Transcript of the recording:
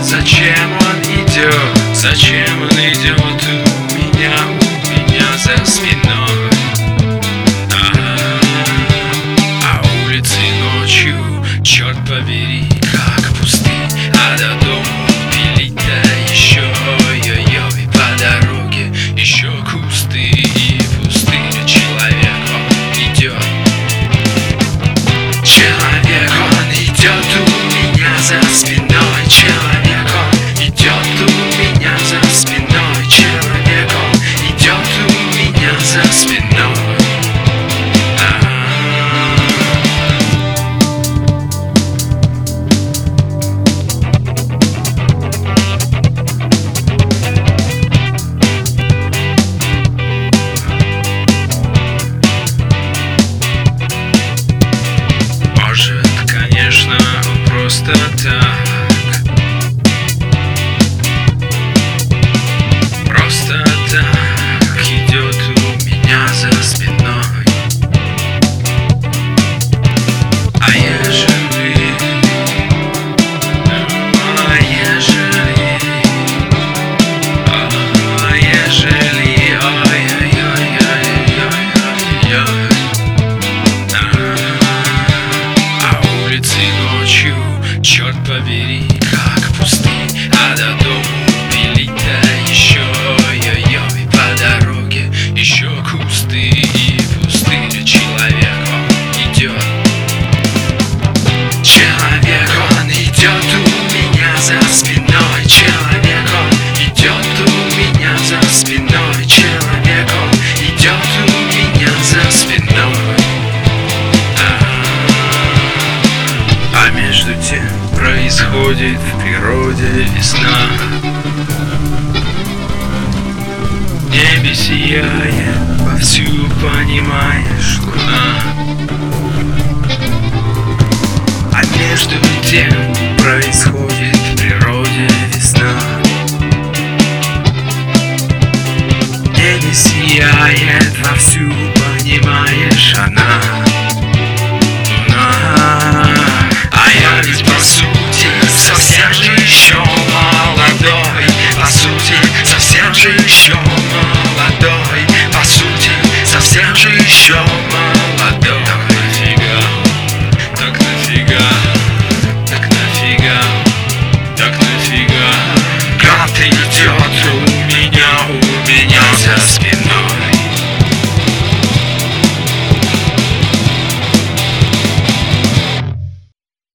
Зачем он идет? Зачем он идет у меня за спиной? А улицы ночью, черт побери, как пусты, а до дома пилить-то еще ой-ой-ой. По дороге еще кусты и пустые. Человек он идет, человек он идет у меня за спиной. Человек он идет у меня за спиной. Человек он идет у меня за спиной. Может, конечно, он просто так, просто так идет у меня за спиной. А ежели ночью, черт побери, как пусты, а до дому пилить-то еще ой-ой-ой. По дороге еще кусты и пустырь. Человек он идет, человек он идет у меня за спиной. Человек он идет у меня за спиной. Человек он идет у меня за спиной. А между тем происходит в природе весна. В небе сияет вовсю, понимаешь, луна. А между тем происходит в природе весна. В небе сияет вовсю, понимаешь, она. Я ведь по сути совсем же еще молодой, по сути совсем же еще